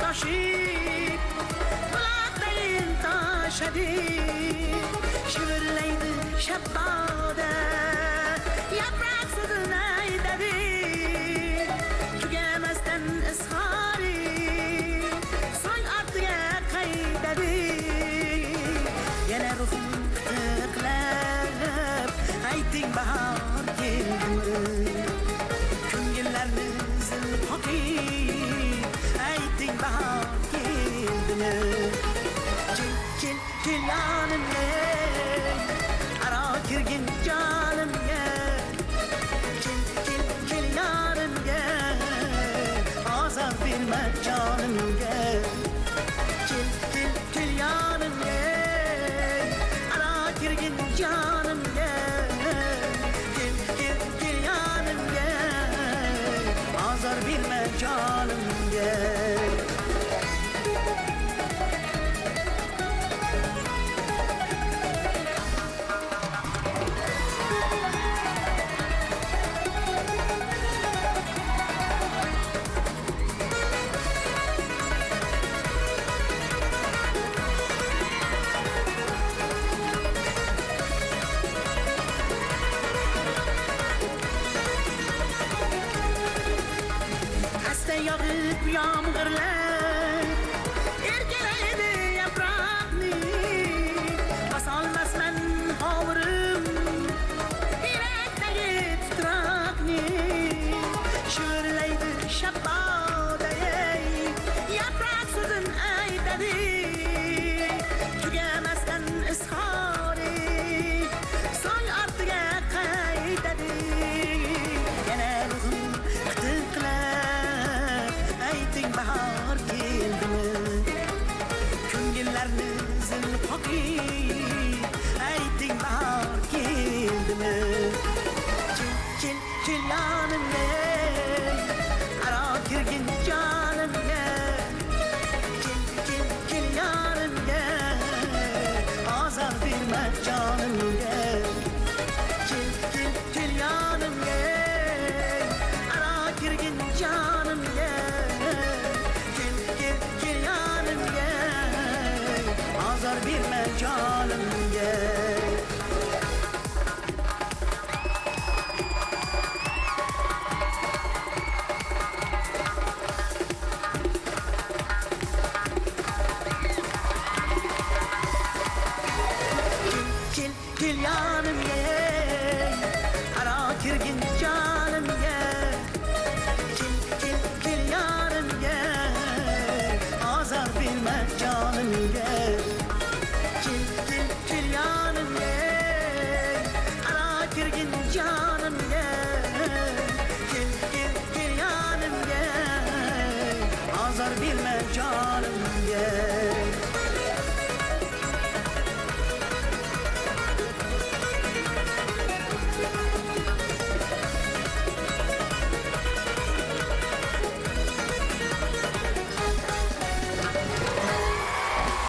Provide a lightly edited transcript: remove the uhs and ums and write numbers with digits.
yoshi buloqdayin toshadi shivirlaydi shabboda yaprak so'zini aytadi tugamasdan izhori so'ng ortiga qaydadi yana ruhim qitiqlab ayting bahor keldimi ko'ngillarni zilhoqiy ayting bahor keldimi kel yonimga aro kirgin jonimga kel yonimga ozor berma jonimga kel yonimga aro kirgin jonimga kel yonimga ozor berma jonimga yog'ib yomg'irlar erkalaydi yaproqni bosolmasman hovurim yurakdagi titroqni shivirlaydi shabboda yaprak so'zin aytadi tugamasdan izhori so'ng ortiga qaytadi yana ruhim qitiqlab ayting bahor keldimi ko'ngillarni zilhoqiy ayting bahor keldimi kel yonimga aro kirgin jonimga kel yonimga ozor berma jonimga kel yonimga aro kirgin jonimga kel yonimga ozor berma jonimga kel yonimga